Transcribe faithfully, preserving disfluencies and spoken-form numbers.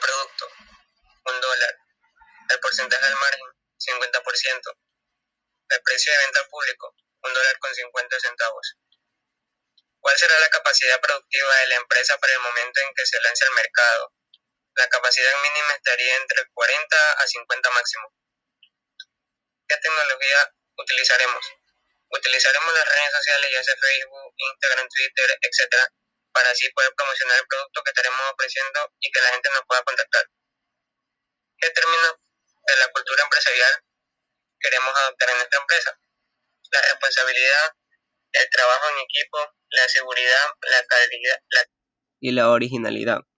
producto, un dólar. El porcentaje del margen, cincuenta por ciento. El precio de venta al público, un dólar con cincuenta centavos. ¿Cuál será la capacidad productiva de la empresa para el momento en que se lance al mercado? La capacidad mínima estaría entre cuarenta a cincuenta máximo. ¿Qué tecnología utilizaremos? Utilizaremos las redes sociales, ya sea Facebook, Instagram, Twitter, etcétera, para así poder promocionar el producto que estaremos ofreciendo y que la gente nos pueda contactar. ¿Qué términos de la cultura empresarial queremos adoptar en nuestra empresa? La responsabilidad, el trabajo en equipo, la seguridad, la calidad la... y la originalidad.